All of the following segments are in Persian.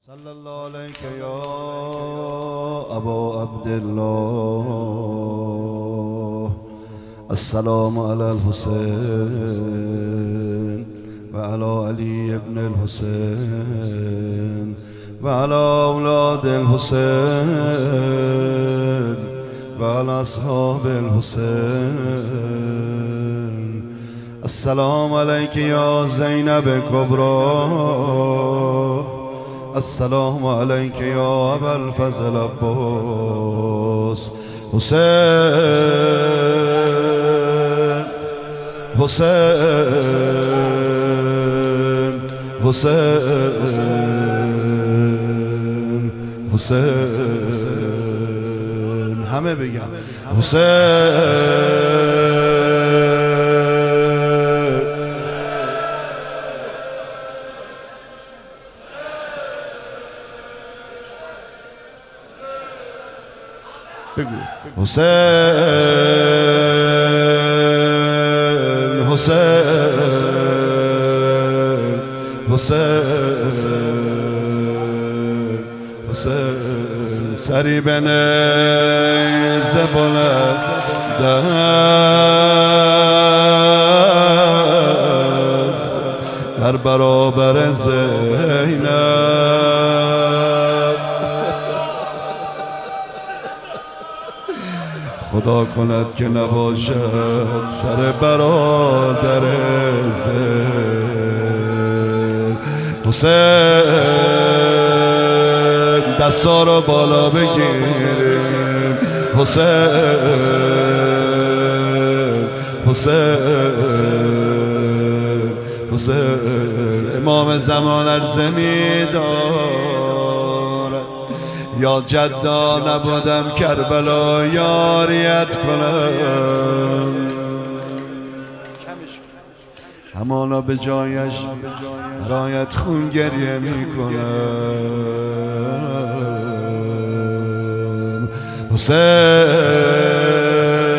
صلى الله عليك يا أبا عبد الله. السلام على الحسين وعلى علي بن الحسين وعلى أولاد الحسين وعلى أصحاب الحسين. السلام عليك يا زينب كبرى. السلام عليك يا أبا الفضل عباس. حسين حسين حسين حسين همه بگم حسین. بگو حسین حسین حسین حسین. سری به نیز بلند دست در برابر زینب. خدا کند که نباشد سر برادر زین. حسین دستا رو بالا بگیریم. حسین حسین حسین. امام زمان عرضه می‌دارد یا جدا نبودم کربلا یاریت کنم. همانا به جایش برایت خون گریه می کنم. حسین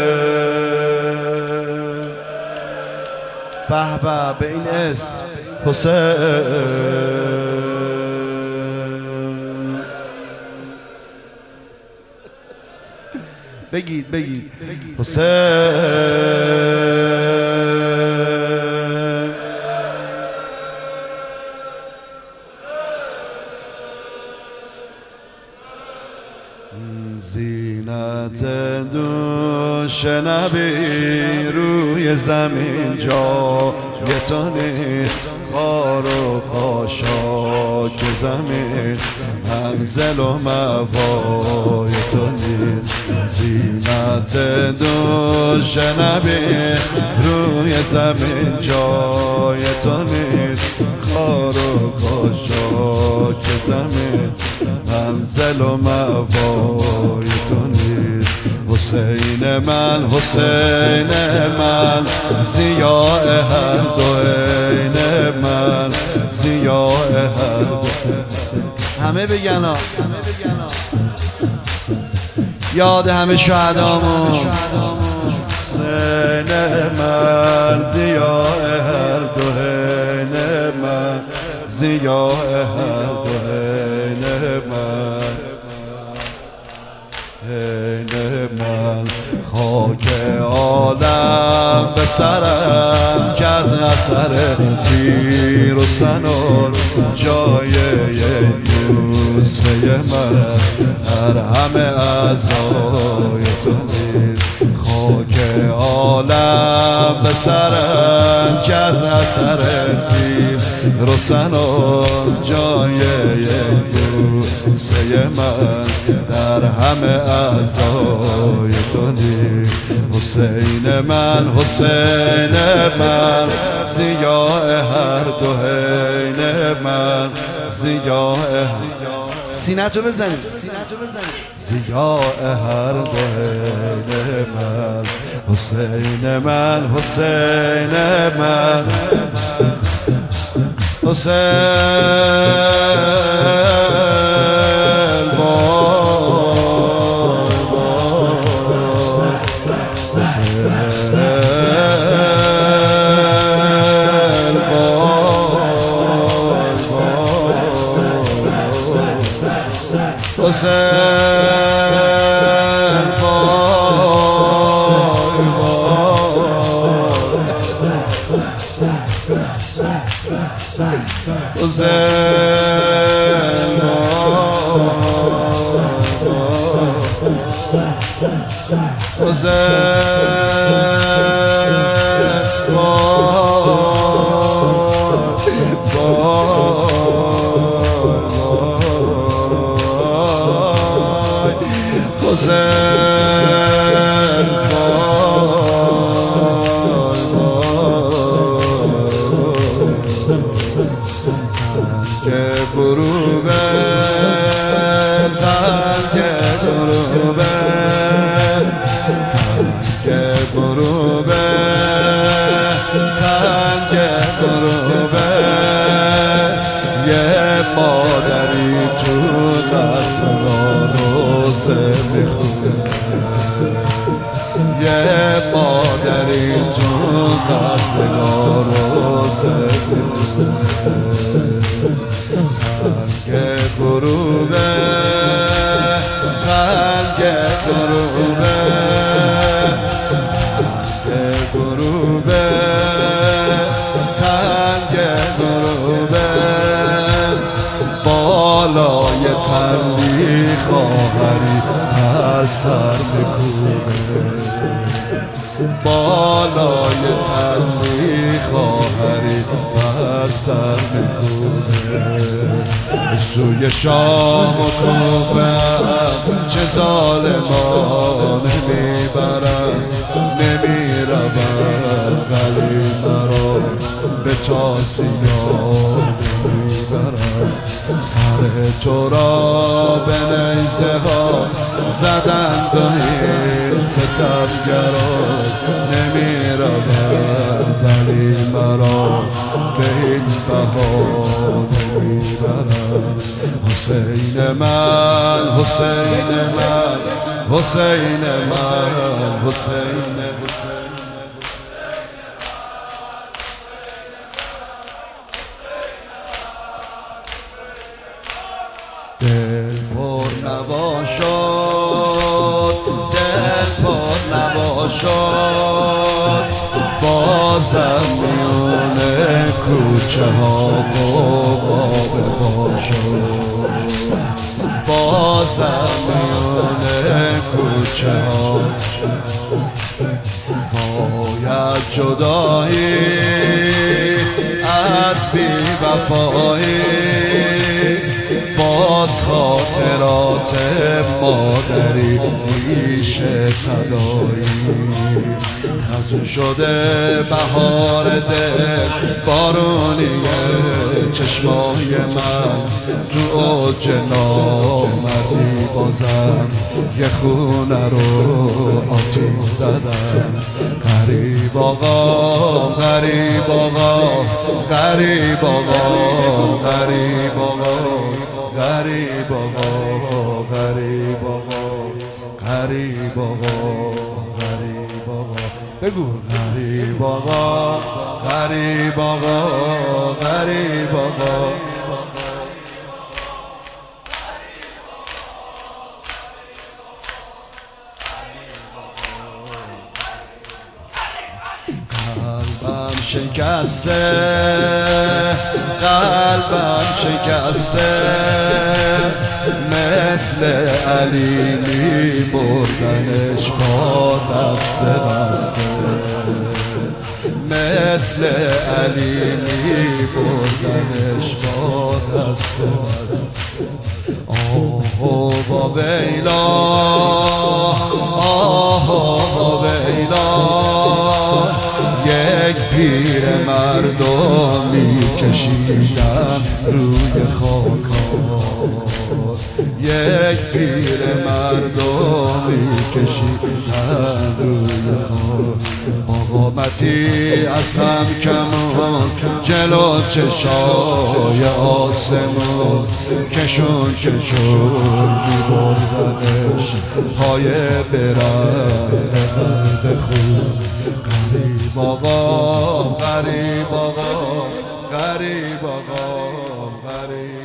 به به به این اسم حسین. بگید بگید حسین. زینت دوش نبی روی زمین جای تو نیست. خار و خاشاک زمین منزل و موای تو نیست. زینت دوش نبی روی زمین جای تو نیست. خار و خاشاک زمین منزل و موای تو نیست. حسین من حسین من ضیاء هر دو عین من ضیاء هر دو. همه بگن ها یاد همه شهدامون. حسین من ضیاء هر دو عین من ضیاء هر دو عین من عین من. خاک عالم به سرم که از اثر تیر و سنار جای دوسته من هر همه اعضای تو نیست. خاک عالم به سرم که از اثر تیر و سنار جای دوسته من در همه اعضای تو نیست. حسین من حسین من ضیاء هر دو عین من ضیاء. سینه‌تو بزنید ضیاء هر دو عین من. حسین من حسین من حسین مادری تو قلب روزه میخونه یه مادری تو قلب روزه میخونه تنگ غروبه تنگ غروبه تنگ غروبه تنگ غروبه بالای تلی خواهری هر سر میکوبه بالای تلی خواهری هر سر میکوبه سوی شام و کوفه‌ام چه ظالمانه میبرن نمیرون ولی مرا به تاسیان میبرن سر تو را به نیزه ها زدند و این ستمگران نمیرون ولی مرا به این بهانه میبرن حسین من حسین من حسین من حسین دل پر نوا شد دل پر نوا شد بازم میونه کوچه ها غوغا باشد بازم میونه کوچه ها باید جدایی از بی وفایی باز خاطرات مادری ریشه تدایی خزون شده بهار دل بارونیه چشمای من تو اوج نامردی بازم یه خونه رو آتیش زدم غریب آقا غریب آقا غریب آقا غریب آقا غریب آقا غریب آقا غریب آقا غریب آقا بگو غریب آقا غریب آقا غریب آقا قلبم شکسته قلبم شکسته مثل علی می بردنش با دست بسته مثل علی می بردنش با دست بسته آه با ویلا آه ویلا یک پیر مردم میکشیدم روی خاکار یک پیر مردم میکشیدم روی خاک مقامتی از هم کمون جلو چشای آسمون کشون کشون میبردنش پای برن درد خون غریب آقا غریب آقا غریب آقا غریب